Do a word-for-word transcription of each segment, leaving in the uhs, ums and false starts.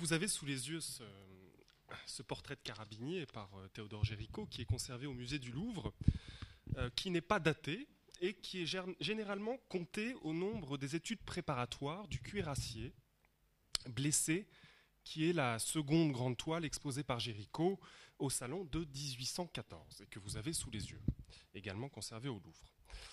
vous avez sous les yeux ce, ce portrait de carabinier par euh, Théodore Géricault qui est conservé au musée du Louvre, euh, qui n'est pas daté et qui est gé- généralement compté au nombre des études préparatoires du cuirassier blessé, qui est la seconde grande toile exposée par Géricault au salon de dix-huit cent quatorze et que vous avez sous les yeux, également conservée au Louvre.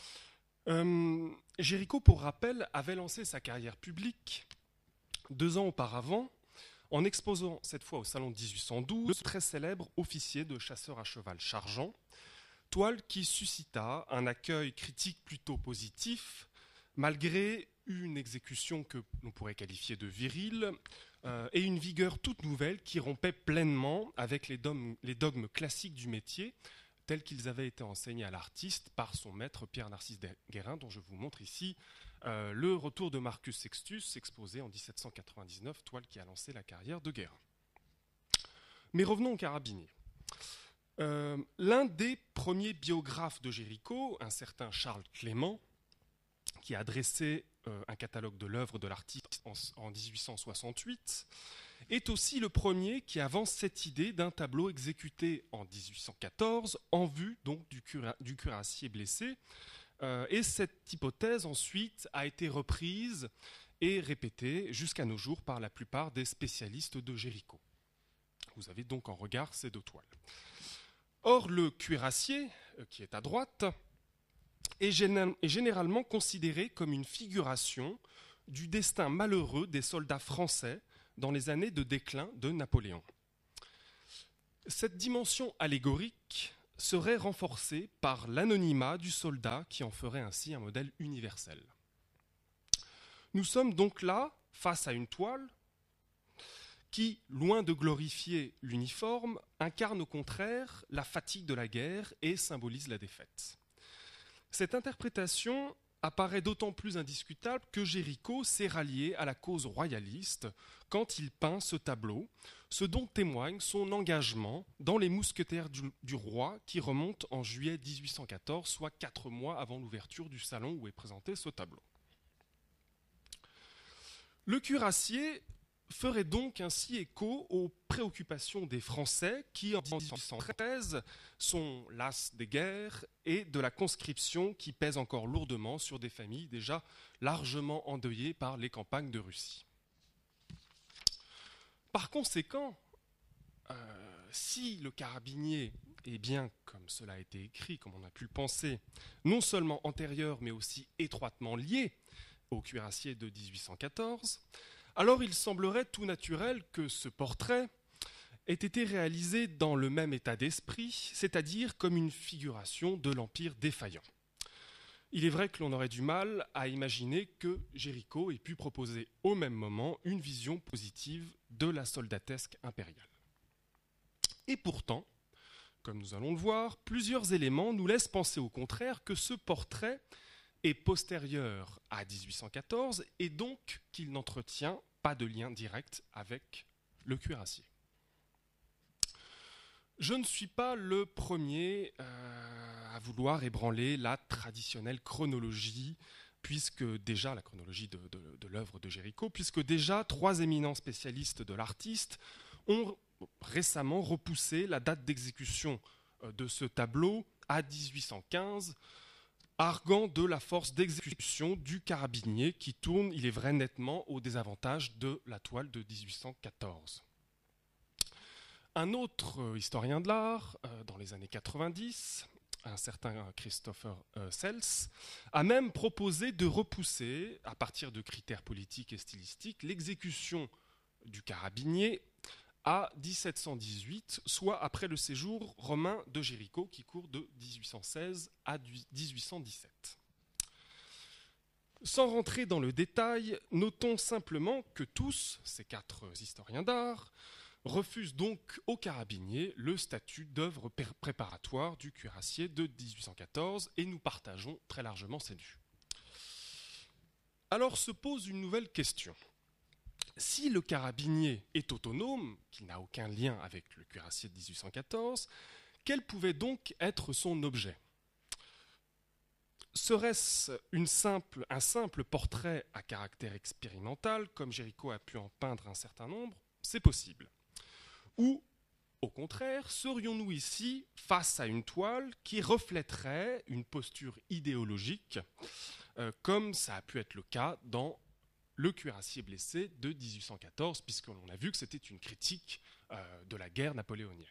Euh, Géricault, pour rappel, avait lancé sa carrière publique deux ans auparavant en exposant cette fois au salon de dix-huit cent douze le très célèbre officier de chasseurs à cheval chargeant, toile qui suscita un accueil critique plutôt positif, malgré une exécution que l'on pourrait qualifier de virile euh, et une vigueur toute nouvelle qui rompait pleinement avec les dogmes, les dogmes classiques du métier, tels qu'ils avaient été enseignés à l'artiste par son maître Pierre-Narcisse Guérin, dont je vous montre ici euh, le retour de Marcus Sextus, exposé en dix-sept cent quatre-vingt-dix-neuf, toile qui a lancé la carrière de Guérin. Mais revenons au carabinier. Euh, l'un des premiers biographes de Géricault, un certain Charles Clément, qui a dressé euh, un catalogue de l'œuvre de l'artiste en, en dix-huit cent soixante-huit, est aussi le premier qui avance cette idée d'un tableau exécuté en dix-huit cent quatorze en vue donc du, cura, du cuirassier blessé. Euh, et cette hypothèse ensuite a été reprise et répétée jusqu'à nos jours par la plupart des spécialistes de Géricault. Vous avez donc en regard ces deux toiles. Or, le cuirassier, euh, qui est à droite, est, géné- est généralement considéré comme une figuration du destin malheureux des soldats français dans les années de déclin de Napoléon. Cette dimension allégorique serait renforcée par l'anonymat du soldat qui en ferait ainsi un modèle universel. Nous sommes donc là face à une toile qui, loin de glorifier l'uniforme, incarne au contraire la fatigue de la guerre et symbolise la défaite. Cette interprétation apparaît d'autant plus indiscutable que Géricault s'est rallié à la cause royaliste quand il peint ce tableau, ce dont témoigne son engagement dans les mousquetaires du, du roi qui remonte en juillet dix-huit cent quatorze, soit quatre mois avant l'ouverture du salon où est présenté ce tableau. Le cuirassier ferait donc ainsi écho aux préoccupations des Français qui, en dix-huit cent treize, sont las des guerres et de la conscription qui pèse encore lourdement sur des familles déjà largement endeuillées par les campagnes de Russie. Par conséquent, euh, si le carabinier est bien, comme cela a été écrit, comme on a pu le penser, non seulement antérieur mais aussi étroitement lié au cuirassier de dix-huit cent quatorze, alors il semblerait tout naturel que ce portrait ait été réalisé dans le même état d'esprit, c'est-à-dire comme une figuration de l'Empire défaillant. Il est vrai que l'on aurait du mal à imaginer que Géricault ait pu proposer au même moment une vision positive de la soldatesque impériale. Et pourtant, comme nous allons le voir, plusieurs éléments nous laissent penser au contraire que ce portrait est postérieur à dix-huit cent quatorze et donc qu'il n'entretient pas de lien direct avec le cuirassier. Je ne suis pas le premier euh, à vouloir ébranler la traditionnelle chronologie, puisque déjà la chronologie de, de, de l'œuvre de Géricault, puisque déjà trois éminents spécialistes de l'artiste ont récemment repoussé la date d'exécution de ce tableau à dix-huit cent quinze, arguant de la force d'exécution du carabinier qui tourne, il est vrai, nettement au désavantage de la toile de dix-huit cent quatorze. Un autre historien de l'art, euh, dans les années quatre-vingt-dix, un certain Christopher euh, Sels, a même proposé de repousser, à partir de critères politiques et stylistiques, l'exécution du carabinier à dix-sept cent dix-huit, soit après le séjour romain de Géricault qui court de dix-huit cent seize à dix-huit cent dix-sept. Sans rentrer dans le détail, notons simplement que tous, ces quatre historiens d'art, refusent donc au carabinier le statut d'œuvre préparatoire du cuirassier de dix-huit cent quatorze et nous partageons très largement cette vue. Alors se pose une nouvelle question. Si le carabinier est autonome, qu'il n'a aucun lien avec le cuirassier de dix-huit cent quatorze, quel pouvait donc être son objet ? Serait-ce une simple, un simple portrait à caractère expérimental, comme Géricault a pu en peindre un certain nombre ? c'est possible. Ou, au contraire, serions-nous ici face à une toile qui reflèterait une posture idéologique, euh, comme ça a pu être le cas dans Le cuirassier blessé de dix-huit cent quatorze, puisqu'on a vu que c'était une critique euh, de la guerre napoléonienne.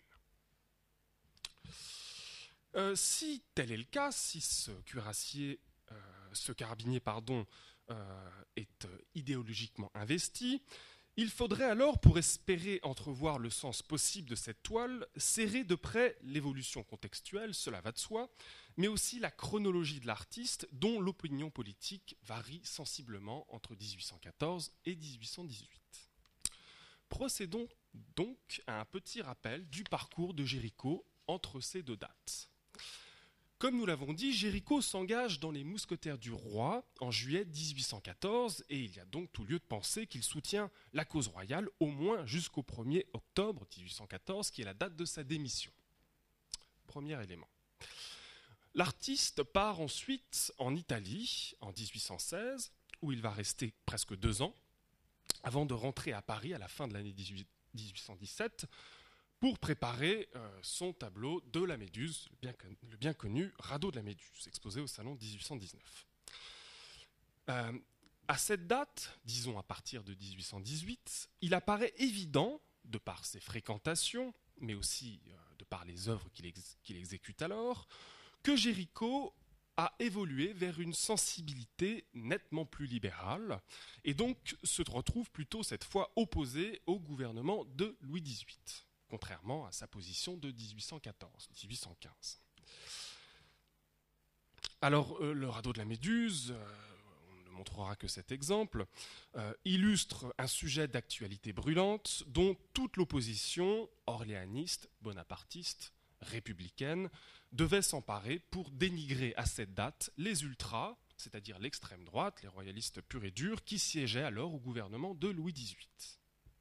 Euh, si tel est le cas, si ce cuirassier, euh, ce carabinier, pardon, euh, est euh, idéologiquement investi, il faudrait alors, pour espérer entrevoir le sens possible de cette toile, serrer de près l'évolution contextuelle, cela va de soi, mais aussi la chronologie de l'artiste, dont l'opinion politique varie sensiblement entre dix-huit cent quatorze et dix-huit cent dix-huit. Procédons donc à un petit rappel du parcours de Géricault entre ces deux dates. Comme nous l'avons dit, Géricault s'engage dans les Mousquetaires du Roi en juillet dix-huit cent quatorze et il y a donc tout lieu de penser qu'il soutient la cause royale au moins jusqu'au premier octobre dix-huit cent quatorze, qui est la date de sa démission. Premier élément. L'artiste part ensuite en Italie en dix-huit cent seize, où il va rester presque deux ans, avant de rentrer à Paris à la fin de l'année dix-huit cent dix-sept, pour préparer euh, son tableau de la Méduse, le bien, le bien connu Radeau de la Méduse, exposé au Salon dix-huit cent dix-neuf. Euh, à cette date, disons à partir de dix-huit cent dix-huit, il apparaît évident, de par ses fréquentations, mais aussi euh, de par les œuvres qu'il, ex- qu'il exécute alors, que Géricault a évolué vers une sensibilité nettement plus libérale, et donc se retrouve plutôt cette fois opposé au gouvernement de Louis dix-huit. Contrairement à sa position de dix-huit cent quatorze, dix-huit cent quinze. Alors, euh, le radeau de la Méduse, euh, on ne montrera que cet exemple, euh, illustre un sujet d'actualité brûlante dont toute l'opposition orléaniste, bonapartiste, républicaine, devait s'emparer pour dénigrer à cette date les ultras, c'est-à-dire l'extrême droite, les royalistes purs et durs, qui siégeaient alors au gouvernement de Louis dix-huit.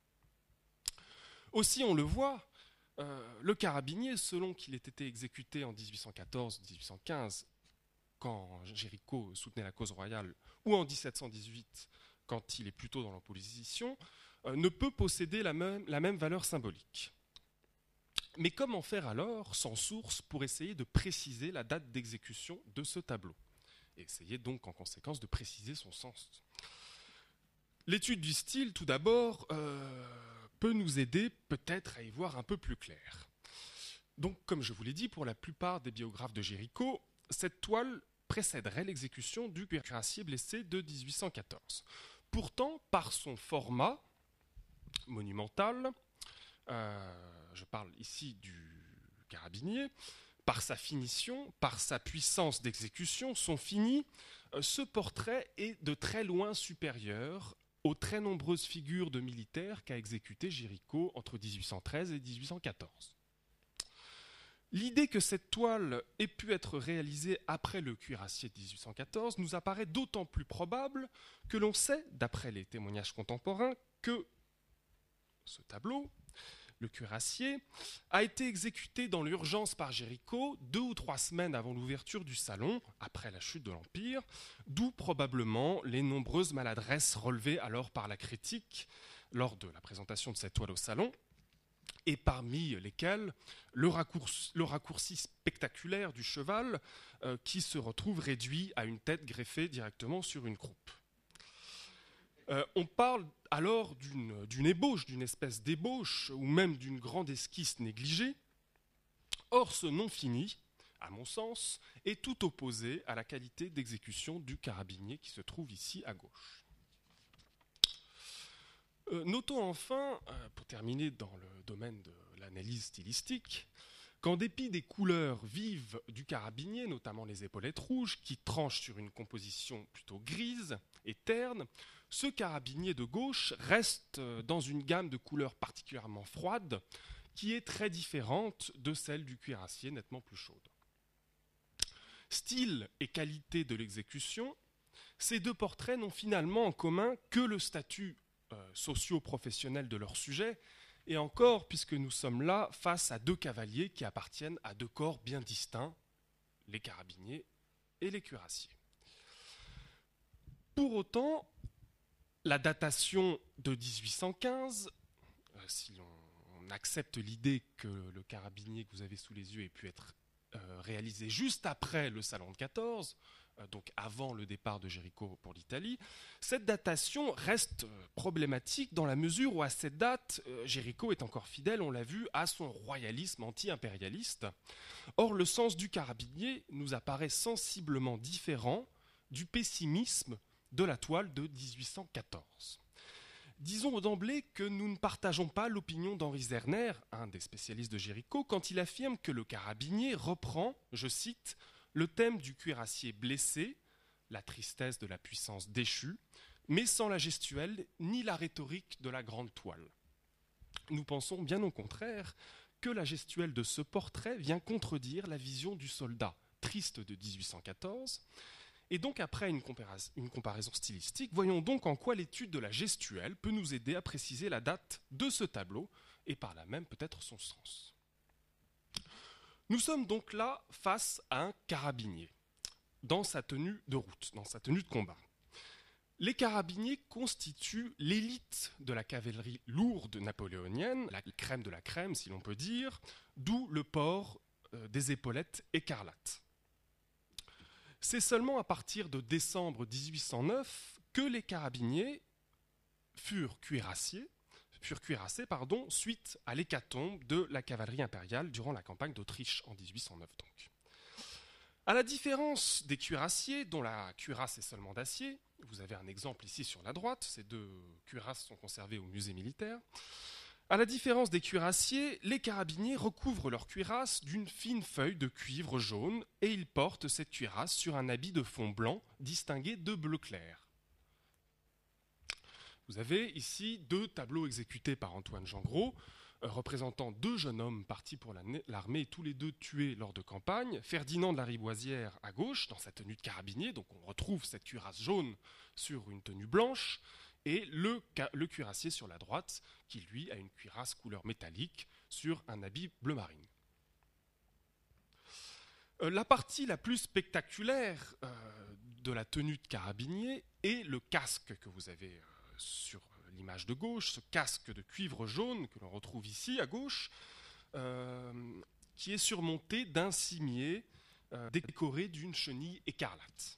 Aussi, on le voit, euh, le carabinier, selon qu'il ait été exécuté en dix-huit cent quatorze dix-huit cent quinze, quand Géricault soutenait la cause royale, ou en dix-sept cent dix-huit, quand il est plutôt dans l'opposition, euh, ne peut posséder la même, la même valeur symbolique. Mais comment faire alors, sans source, pour essayer de préciser la date d'exécution de ce tableau ? Et essayer donc, en conséquence, de préciser son sens. L'étude du style, tout d'abord, euh, peut nous aider peut-être à y voir un peu plus clair. Donc, comme je vous l'ai dit, pour la plupart des biographes de Géricault, cette toile précéderait l'exécution du cuirassier blessé de dix-huit cent quatorze. Pourtant, par son format monumental, euh, je parle ici du carabinier, par sa finition, par sa puissance d'exécution, son fini, euh, ce portrait est de très loin supérieur aux très nombreuses figures de militaires qu'a exécuté Géricault entre dix-huit cent treize et dix-huit cent quatorze. L'idée que cette toile ait pu être réalisée après le cuirassier de dix-huit cent quatorze nous apparaît d'autant plus probable que l'on sait, d'après les témoignages contemporains, que ce tableau, le cuirassier, a été exécuté dans l'urgence par Géricault deux ou trois semaines avant l'ouverture du salon, après la chute de l'Empire, d'où probablement les nombreuses maladresses relevées alors par la critique lors de la présentation de cette toile au salon, et parmi lesquelles le raccourci, le raccourci spectaculaire du cheval euh, qui se retrouve réduit à une tête greffée directement sur une croupe. Euh, on parle alors d'une, d'une ébauche, d'une espèce d'ébauche, ou même d'une grande esquisse négligée. Or, ce non fini, à mon sens, est tout opposé à la qualité d'exécution du carabinier qui se trouve ici à gauche. Euh, notons enfin, euh, pour terminer dans le domaine de l'analyse stylistique, qu'en dépit des couleurs vives du carabinier, notamment les épaulettes rouges, qui tranchent sur une composition plutôt grise et terne, ce carabinier de gauche reste dans une gamme de couleurs particulièrement froide, qui est très différente de celle du cuirassier, nettement plus chaude. Style et qualité de l'exécution, ces deux portraits n'ont finalement en commun que le statut euh, socio-professionnel de leur sujet, et encore puisque nous sommes là face à deux cavaliers qui appartiennent à deux corps bien distincts, les carabiniers et les cuirassiers. Pour autant, la datation de dix-huit cent quinze, accepte l'idée que le carabinier que vous avez sous les yeux ait pu être euh, réalisé juste après le Salon de quatorze, euh, donc avant le départ de Géricault pour l'Italie, cette datation reste euh, problématique dans la mesure où à cette date, euh, Géricault est encore fidèle, on l'a vu, à son royalisme anti-impérialiste. Or, le sens du carabinier nous apparaît sensiblement différent du pessimisme de la toile de dix-huit cent quatorze. Disons d'emblée que nous ne partageons pas l'opinion d'Henri Zerner, un des spécialistes de Géricault, quand il affirme que le carabinier reprend, je cite, le thème du cuirassier blessé, la tristesse de la puissance déchue, mais sans la gestuelle ni la rhétorique de la grande toile. Nous pensons bien au contraire que la gestuelle de ce portrait vient contredire la vision du soldat triste de dix-huit cent quatorze. Et donc, après une comparaison, une comparaison stylistique, voyons donc en quoi l'étude de la gestuelle peut nous aider à préciser la date de ce tableau et par là même peut-être son sens. Nous sommes donc là face à un carabinier dans sa tenue de route, dans sa tenue de combat. Les carabiniers constituent l'élite de la cavalerie lourde napoléonienne, la crème de la crème si l'on peut dire, d'où le port euh, des épaulettes écarlates. C'est seulement à partir de décembre dix-huit cent neuf que les carabiniers furent cuirassiers, furent cuirassés pardon, suite à l'hécatombe de la cavalerie impériale durant la campagne d'Autriche en dix-huit cent neuf. Donc. À la différence des cuirassiers, dont la cuirasse est seulement d'acier, vous avez un exemple ici sur la droite, ces deux cuirasses sont conservées au musée militaire. À la différence des cuirassiers, les carabiniers recouvrent leur cuirasse d'une fine feuille de cuivre jaune et ils portent cette cuirasse sur un habit de fond blanc distingué de bleu clair. Vous avez ici deux tableaux exécutés par Antoine Gengros, euh, représentant deux jeunes hommes partis pour l'armée, tous les deux tués lors de campagne. Ferdinand de la Riboisière à gauche, dans sa tenue de carabinier, donc on retrouve cette cuirasse jaune sur une tenue blanche, et le, le cuirassier sur la droite, qui lui a une cuirasse couleur métallique sur un habit bleu marine. Euh, la partie la plus spectaculaire euh, de la tenue de carabinier est le casque que vous avez euh, sur l'image de gauche, ce casque de cuivre jaune que l'on retrouve ici à gauche, euh, qui est surmonté d'un cimier euh, décoré d'une chenille écarlate.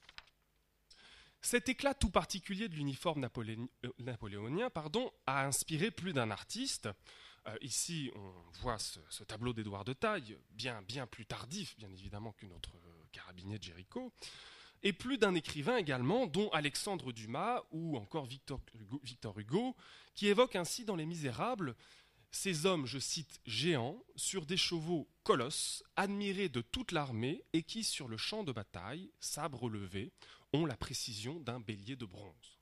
Cet éclat tout particulier de l'uniforme napoléon, euh, napoléonien pardon, a inspiré plus d'un artiste. Euh, ici, on voit ce, ce tableau d'Édouard de Taille, bien, bien plus tardif, bien évidemment, que notre euh, carabinier de Géricault, et plus d'un écrivain également, dont Alexandre Dumas ou encore Victor Hugo, Victor Hugo, qui évoquent ainsi dans Les Misérables ces hommes, je cite, géants, sur des chevaux colosses, admirés de toute l'armée et qui, sur le champ de bataille, sabre levé, ont la précision d'un bélier de bronze.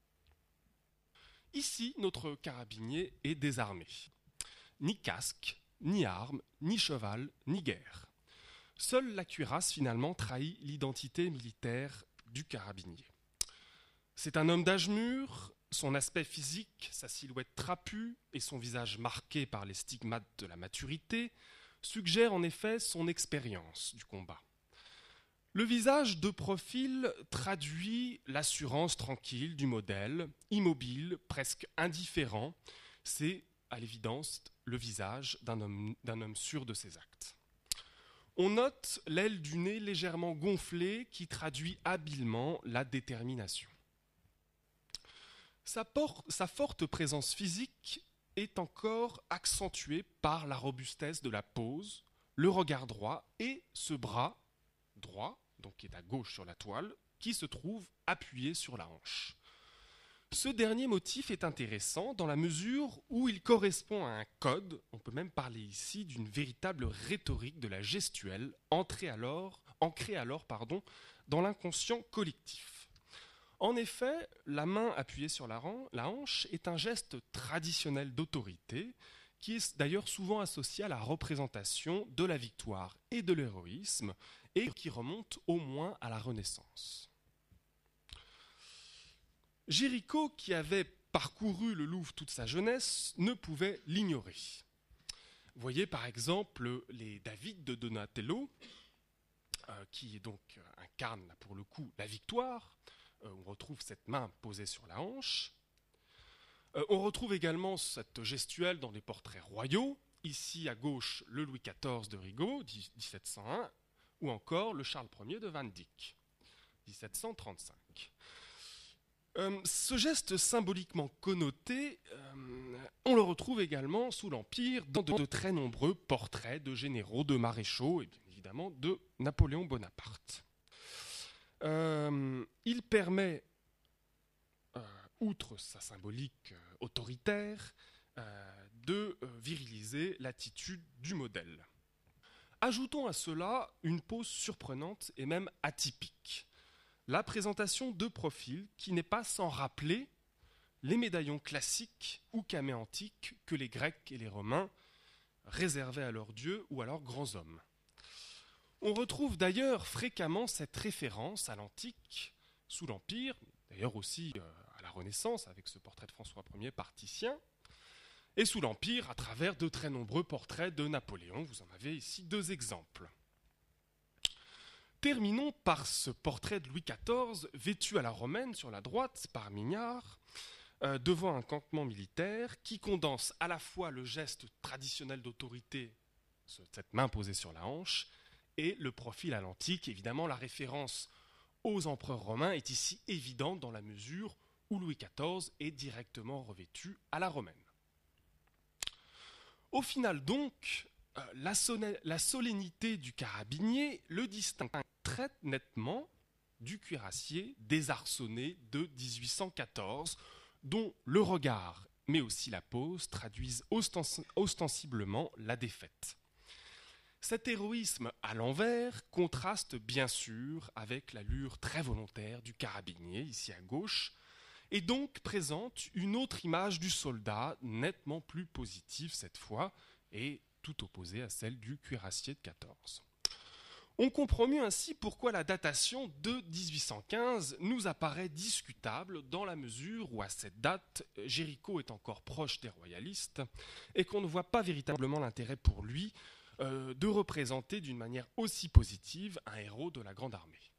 Ici, notre carabinier est désarmé. Ni casque, ni arme, ni cheval, ni guerre. Seule la cuirasse, finalement, trahit l'identité militaire du carabinier. C'est un homme d'âge mûr, son aspect physique, sa silhouette trapue et son visage marqué par les stigmates de la maturité suggèrent en effet son expérience du combat. Le visage de profil traduit l'assurance tranquille du modèle, immobile, presque indifférent. C'est, à l'évidence, le visage d'un homme, d'un homme sûr de ses actes. On note l'aile du nez légèrement gonflée qui traduit habilement la détermination. Sa, por- sa forte présence physique est encore accentuée par la robustesse de la pose, le regard droit et ce bras droit, donc qui est à gauche sur la toile, qui se trouve appuyé sur la hanche. Ce dernier motif est intéressant dans la mesure où il correspond à un code, on peut même parler ici d'une véritable rhétorique de la gestuelle, ancrée alors, ancrée alors pardon, dans l'inconscient collectif. En effet, la main appuyée sur la, ran- la hanche est un geste traditionnel d'autorité qui est d'ailleurs souvent associé à la représentation de la victoire et de l'héroïsme et qui remonte au moins à la Renaissance. Géricault, qui avait parcouru le Louvre toute sa jeunesse, ne pouvait l'ignorer. Voyez par exemple les David de Donatello, euh, qui donc incarne là, pour le coup la victoire. Euh, on retrouve cette main posée sur la hanche. Euh, on retrouve également cette gestuelle dans les portraits royaux, ici à gauche le Louis quatorze de Rigaud, dix-sept cent un, ou encore le Charles Ier de Van Dyck, dix-sept cent trente-cinq. Euh, ce geste symboliquement connoté, euh, on le retrouve également sous l'Empire dans de, de très nombreux portraits de généraux, de maréchaux et bien évidemment de Napoléon Bonaparte. Euh, il permet, euh, outre sa symbolique euh, autoritaire, euh, de euh, viriliser l'attitude du modèle. Ajoutons à cela une pose surprenante et même atypique. La présentation de profil qui n'est pas sans rappeler les médaillons classiques ou camées antiques que les Grecs et les Romains réservaient à leurs dieux ou à leurs grands hommes. On retrouve d'ailleurs fréquemment cette référence à l'antique sous l'Empire, d'ailleurs aussi à la Renaissance avec ce portrait de François Ier par Titien, et sous l'Empire à travers de très nombreux portraits de Napoléon. Vous en avez ici deux exemples. Terminons par ce portrait de Louis quatorze, vêtu à la romaine sur la droite par Mignard, euh, devant un campement militaire qui condense à la fois le geste traditionnel d'autorité, cette main posée sur la hanche, et le profil à l'antique. Évidemment, la référence aux empereurs romains est ici évidente dans la mesure où Louis quatorze est directement revêtu à la romaine. Au final donc, euh, la, la solennité du carabinier le distingue très nettement du cuirassier désarçonné de dix-huit cent quatorze, dont le regard, mais aussi la pose, traduisent ostens- ostensiblement la défaite. Cet héroïsme à l'envers contraste bien sûr avec l'allure très volontaire du carabinier, ici à gauche, et donc présente une autre image du soldat, nettement plus positive cette fois, et tout opposée à celle du cuirassier de quatorze. On comprend mieux ainsi pourquoi la datation de dix-huit cent quinze nous apparaît discutable dans la mesure où à cette date, Géricault est encore proche des royalistes et qu'on ne voit pas véritablement l'intérêt pour lui euh, de représenter d'une manière aussi positive un héros de la Grande Armée.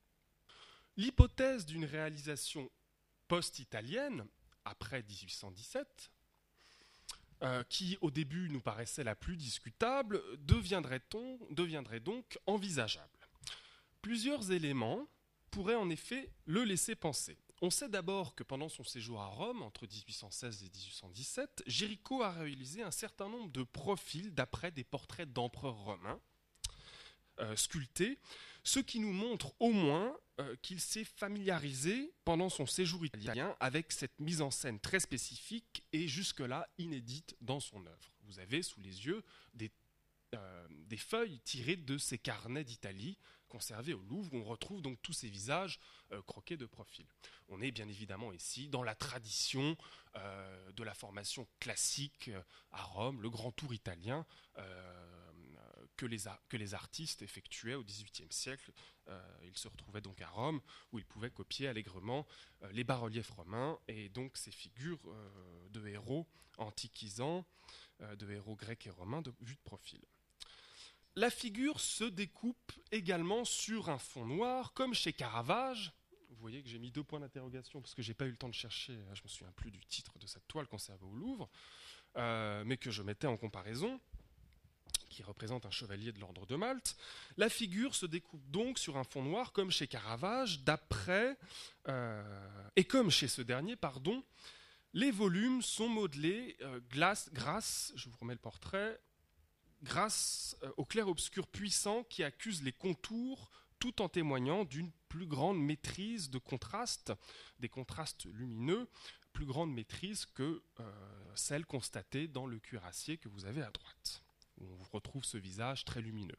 L'hypothèse d'une réalisation post-italienne, après dix-huit cent dix-sept, euh, qui au début nous paraissait la plus discutable, deviendrait-on, deviendrait donc envisageable. Plusieurs éléments pourraient en effet le laisser penser. On sait d'abord que pendant son séjour à Rome, entre dix-huit cent seize et dix-huit cent dix-sept, Géricault a réalisé un certain nombre de profils d'après des portraits d'empereurs romains, euh, sculptés, ce qui nous montre au moins euh, qu'il s'est familiarisé pendant son séjour italien avec cette mise en scène très spécifique et jusque-là inédite dans son œuvre. Vous avez sous les yeux des, euh, des feuilles tirées de ces carnets d'Italie conservés au Louvre, où on retrouve donc tous ces visages euh, croqués de profil. On est bien évidemment ici dans la tradition euh, de la formation classique euh, à Rome, le grand tour italien, euh, Que les, que les artistes effectuaient au dix-huitième siècle. Euh, ils se retrouvaient donc à Rome, où ils pouvaient copier allègrement euh, les bas-reliefs romains et donc ces figures euh, de héros antiquisants, euh, de héros grecs et romains de vue de profil. La figure se découpe également sur un fond noir, comme chez Caravage. Vous voyez que j'ai mis deux points d'interrogation parce que je n'ai pas eu le temps de chercher, je ne me souviens plus du titre de cette toile conservée au Louvre, euh, mais que je mettais en comparaison, qui représente un chevalier de l'ordre de Malte. La figure se découpe donc sur un fond noir, comme chez Caravage, d'après, euh, et comme chez ce dernier, pardon, les volumes sont modelés euh, glace, grâce, je vous remets le portrait, grâce euh, au clair-obscur puissant qui accuse les contours, tout en témoignant d'une plus grande maîtrise de contraste, des contrastes lumineux, plus grande maîtrise que euh, celle constatée dans le cuirassier que vous avez à droite. On retrouve ce visage très lumineux.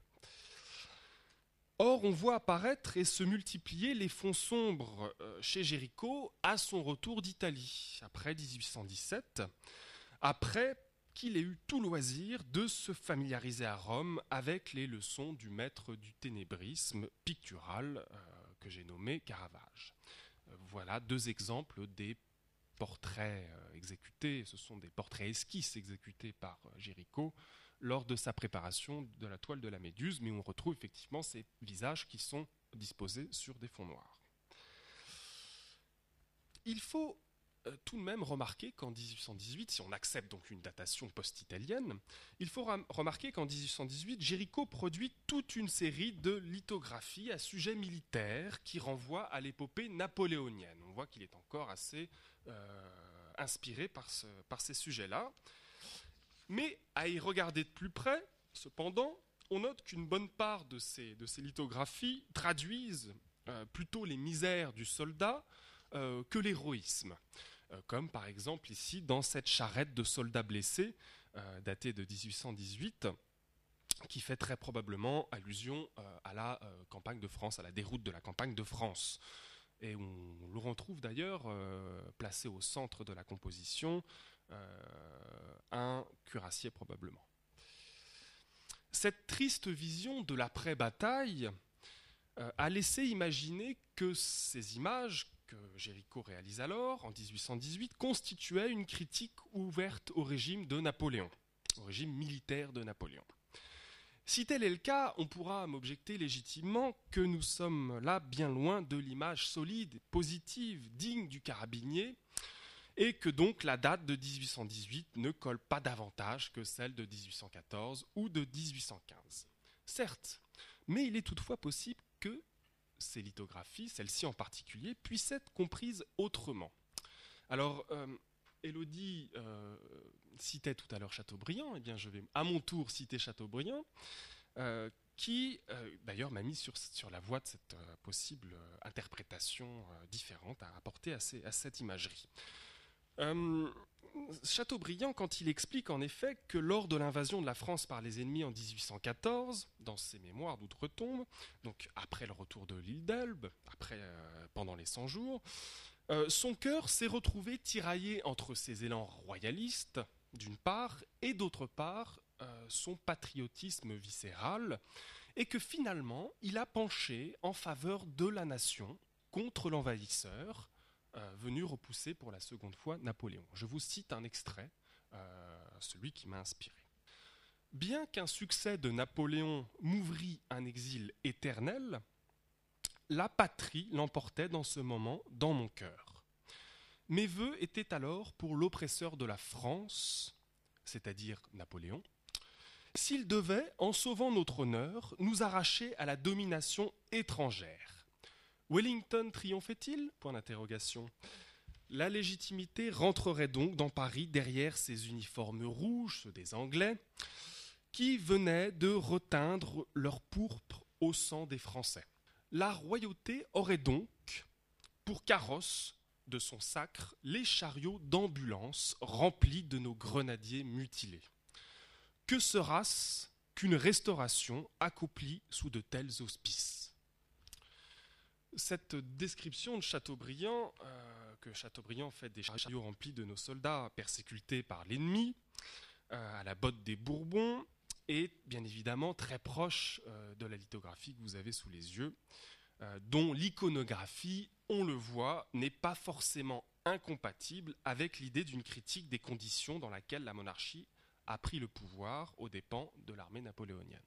Or, on voit apparaître et se multiplier les fonds sombres chez Géricault à son retour d'Italie, après dix-huit cent dix-sept, après qu'il ait eu tout loisir de se familiariser à Rome avec les leçons du maître du ténébrisme pictural euh, que j'ai nommé Caravage. Euh, voilà deux exemples des portraits euh, exécutés, ce sont des portraits esquisses exécutés par euh, Géricault lors de sa préparation de la toile de la Méduse, mais on retrouve effectivement ces visages qui sont disposés sur des fonds noirs. Il faut euh, tout de même remarquer qu'en dix-huit cent dix-huit, si on accepte donc une datation post-italienne, il faut ram- remarquer qu'en dix-huit cent dix-huit, Géricault produit toute une série de lithographies à sujet militaire qui renvoient à l'épopée napoléonienne. On voit qu'il est encore assez euh, inspiré par, ce, par ces sujets-là. Mais à y regarder de plus près, cependant, on note qu'une bonne part de ces, de ces lithographies traduisent euh, plutôt les misères du soldat euh, que l'héroïsme. Euh, comme par exemple ici dans cette charrette de soldats blessés, euh, datée de dix-huit cent dix-huit, qui fait très probablement allusion euh, à la euh, campagne de France, à la déroute de la campagne de France. Et on le retrouve d'ailleurs euh, placé au centre de la composition, euh, un cuirassier probablement. Cette triste vision de l'après-bataille euh, a laissé imaginer que ces images que Géricault réalise alors, en dix-huit cent dix-huit, constituaient une critique ouverte au régime de Napoléon, au régime militaire de Napoléon. Si tel est le cas, on pourra m'objecter légitimement que nous sommes là bien loin de l'image solide, positive, digne du carabinier, et que donc la date de dix-huit cent dix-huit ne colle pas davantage que celle de dix-huit cent quatorze ou de dix-huit cent quinze. Certes, mais il est toutefois possible que ces lithographies, celles-ci en particulier, puissent être comprises autrement. Alors, euh, Élodie euh, citait tout à l'heure Chateaubriand, et bien je vais à mon tour citer Chateaubriand, euh, qui euh, d'ailleurs m'a mis sur, sur la voie de cette euh, possible euh, interprétation euh, différente à apporter à, ces, à cette imagerie. Euh, Chateaubriand, quand il explique en effet que lors de l'invasion de la France par les ennemis en dix-huit cent quatorze, dans ses mémoires d'outre-tombe, donc après le retour de l'île d'Elbe, après, euh, pendant les cent jours, euh, son cœur s'est retrouvé tiraillé entre ses élans royalistes, d'une part, et d'autre part, euh, son patriotisme viscéral, et que finalement, il a penché en faveur de la nation contre l'envahisseur, Euh, venu repousser pour la seconde fois Napoléon. Je vous cite un extrait, euh, celui qui m'a inspiré. Bien qu'un succès de Napoléon m'ouvrît un exil éternel, la patrie l'emportait dans ce moment dans mon cœur. Mes vœux étaient alors pour l'oppresseur de la France, c'est-à-dire Napoléon, s'il devait, en sauvant notre honneur, nous arracher à la domination étrangère. Wellington triomphait-il ? Point d'interrogation. La légitimité rentrerait donc dans Paris derrière ces uniformes rouges, ceux des Anglais, qui venaient de reteindre leur pourpre au sang des Français. La royauté aurait donc, pour carrosse de son sacre, les chariots d'ambulance remplis de nos grenadiers mutilés. Que sera-ce qu'une restauration accomplie sous de tels auspices ? Cette description de Chateaubriand, euh, que Chateaubriand fait des chariots remplis de nos soldats persécutés par l'ennemi, euh, à la botte des Bourbons, est bien évidemment très proche euh, de la lithographie que vous avez sous les yeux, euh, dont l'iconographie, on le voit, n'est pas forcément incompatible avec l'idée d'une critique des conditions dans lesquelles la monarchie a pris le pouvoir aux dépens de l'armée napoléonienne.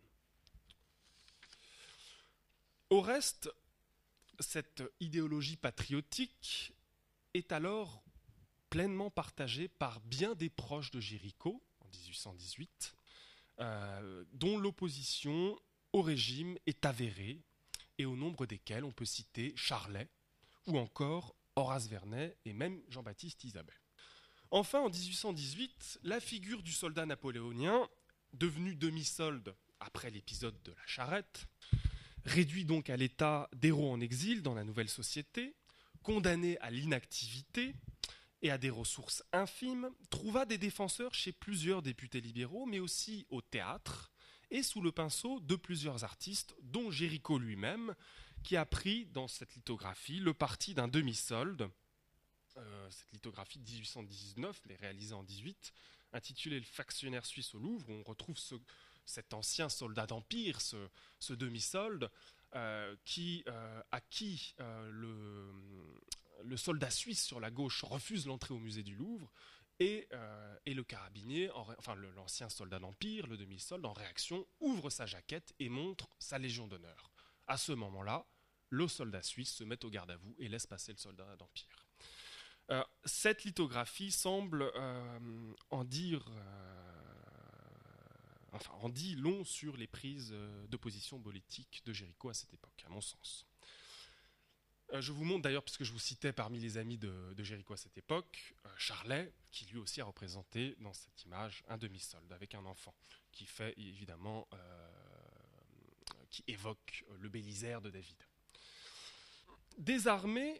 Au reste, cette idéologie patriotique est alors pleinement partagée par bien des proches de Géricault, en dix-huit cent dix-huit, euh, dont l'opposition au régime est avérée, et au nombre desquels on peut citer Charlet, ou encore Horace Vernet, et même Jean-Baptiste Isabelle. Enfin, en dix-huit cent dix-huit, la figure du soldat napoléonien, devenu demi-solde après l'épisode de la charrette, réduit donc à l'état d'héros en exil dans la nouvelle société, condamné à l'inactivité et à des ressources infimes, trouva des défenseurs chez plusieurs députés libéraux, mais aussi au théâtre, et sous le pinceau de plusieurs artistes, dont Géricault lui-même, qui a pris dans cette lithographie le parti d'un demi-solde, euh, cette lithographie de dix-huit cent dix-neuf, mais réalisée en dix-huit, intitulée « Le factionnaire suisse au Louvre », où on retrouve ce cet ancien soldat d'Empire, ce, ce demi-solde, euh, qui, euh, à qui euh, le, le soldat suisse sur la gauche refuse l'entrée au musée du Louvre, et, euh, et le carabinier, en, enfin le, l'ancien soldat d'Empire, le demi-solde, en réaction, ouvre sa jaquette et montre sa Légion d'honneur. À ce moment-là, le soldat suisse se met au garde à vous et laisse passer le soldat d'Empire. Euh, cette lithographie semble euh, en dire, euh, enfin, en dit long sur les prises de position politique de Géricault à cette époque, à mon sens. Euh, je vous montre d'ailleurs, puisque je vous citais parmi les amis de, de Géricault à cette époque, euh, Charlet, qui lui aussi a représenté dans cette image un demi-solde avec un enfant, qui fait évidemment, euh, qui évoque le Bélisaire de David. Désarmé,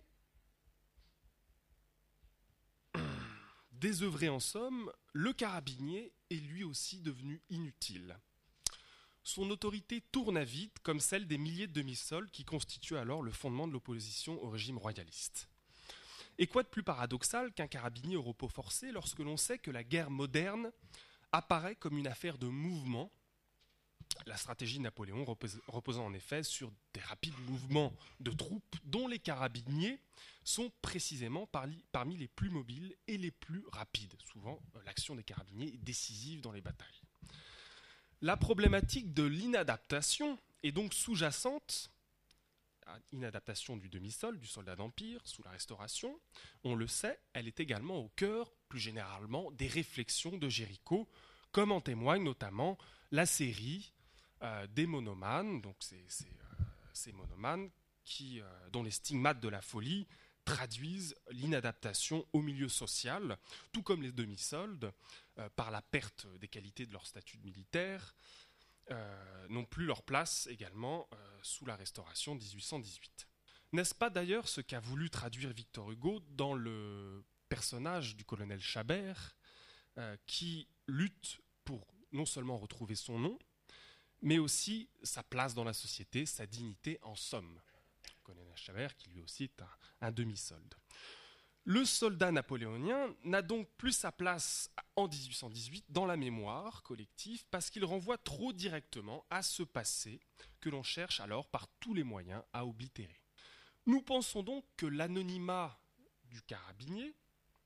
désœuvré en somme, le carabinier est lui aussi devenu inutile. Son autorité tourne à vide comme celle des milliers de demi-soldes qui constituent alors le fondement de l'opposition au régime royaliste. Et quoi de plus paradoxal qu'un carabinier au repos forcé lorsque l'on sait que la guerre moderne apparaît comme une affaire de mouvement, la stratégie de Napoléon reposant en effet sur des rapides mouvements de troupes dont les carabiniers sont précisément parmi les plus mobiles et les plus rapides. Souvent, l'action des carabiniers est décisive dans les batailles. La problématique de l'inadaptation est donc sous-jacente, inadaptation du demi-solde, du soldat d'Empire, sous la Restauration. On le sait, elle est également au cœur, plus généralement, des réflexions de Géricault, comme en témoigne notamment la série euh, des monomanes, donc ces, ces, euh, ces monomanes qui, euh, dont les stigmates de la folie traduisent l'inadaptation au milieu social, tout comme les demi-soldes, euh, par la perte des qualités de leur statut de militaire, euh, n'ont plus leur place également euh, sous la Restauration dix-huit cent dix-huit. N'est-ce pas d'ailleurs ce qu'a voulu traduire Victor Hugo dans le personnage du colonel Chabert, euh, qui lutte pour non seulement retrouver son nom, mais aussi sa place dans la société, sa dignité en somme. Le colonel Chabert qui lui aussi est un, un demi-solde. Le soldat napoléonien n'a donc plus sa place en dix-huit cent dix-huit dans la mémoire collective parce qu'il renvoie trop directement à ce passé que l'on cherche alors par tous les moyens à oblitérer. Nous pensons donc que l'anonymat du carabinier,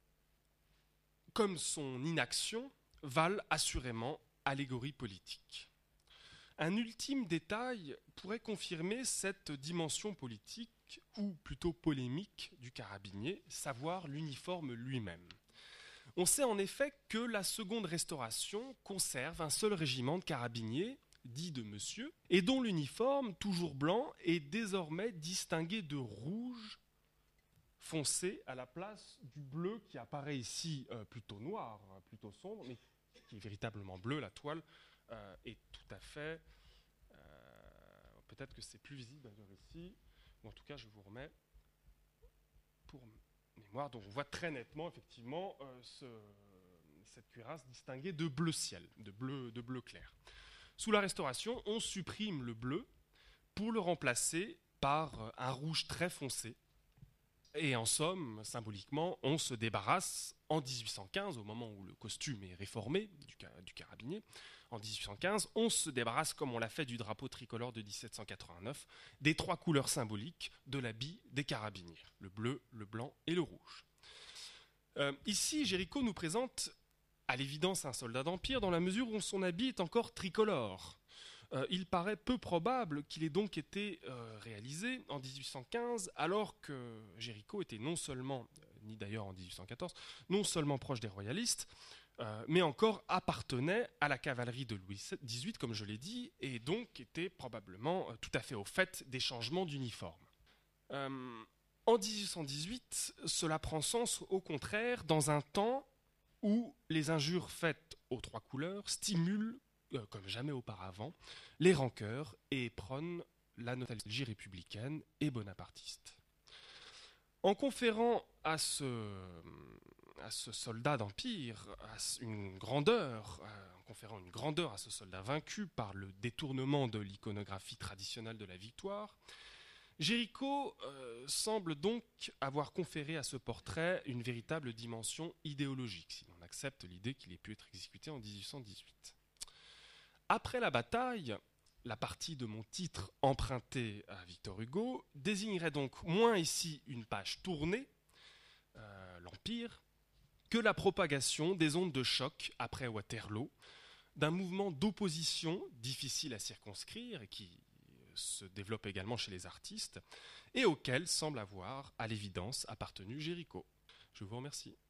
comme son inaction, valent assurément allégorie politique. Un ultime détail pourrait confirmer cette dimension politique, ou plutôt polémique, du carabinier, savoir l'uniforme lui-même. On sait en effet que la seconde Restauration conserve un seul régiment de carabiniers, dit de monsieur, et dont l'uniforme, toujours blanc, est désormais distingué de rouge foncé à la place du bleu qui apparaît ici euh, plutôt noir, plutôt sombre, mais qui est véritablement bleu, la toile euh, est tout à fait... Euh, peut-être que c'est plus visible d'ailleurs ici, ou en tout cas je vous remets pour mémoire. Donc on voit très nettement effectivement euh, ce, cette cuirasse distinguée de bleu ciel, de bleu, de bleu clair. Sous la Restauration, on supprime le bleu pour le remplacer par un rouge très foncé. Et en somme, symboliquement, on se débarrasse en dix-huit cent quinze, au moment où le costume est réformé du, du carabinier, en dix-huit cent quinze, on se débarrasse, comme on l'a fait du drapeau tricolore de dix-sept cent quatre-vingt-neuf, des trois couleurs symboliques de l'habit des carabiniers, le bleu, le blanc et le rouge. Euh, ici, Géricault nous présente à l'évidence un soldat d'Empire dans la mesure où son habit est encore tricolore. Euh, il paraît peu probable qu'il ait donc été euh, réalisé en dix-huit cent quinze, alors que Géricault était non seulement, ni d'ailleurs en dix-huit cent quatorze, non seulement proche des royalistes, euh, mais encore appartenait à la cavalerie de Louis dix-huit, comme je l'ai dit, et donc était probablement euh, tout à fait au fait des changements d'uniforme. Euh, en dix-huit cent dix-huit, cela prend sens au contraire dans un temps où les injures faites aux trois couleurs stimulent Euh, comme jamais auparavant, les rancœurs et prônent la nostalgie républicaine et bonapartiste. En conférant à ce, à ce soldat d'Empire à une grandeur, en conférant une grandeur à ce soldat vaincu par le détournement de l'iconographie traditionnelle de la victoire, Géricault euh, semble donc avoir conféré à ce portrait une véritable dimension idéologique, si l'on accepte l'idée qu'il ait pu être exécuté en dix-huit cent dix-huit. Après la bataille, la partie de mon titre empruntée à Victor Hugo désignerait donc moins ici une page tournée, euh, l'Empire, que la propagation des ondes de choc après Waterloo, d'un mouvement d'opposition difficile à circonscrire et qui se développe également chez les artistes, et auquel semble avoir, à l'évidence, appartenu Géricault. Je vous remercie.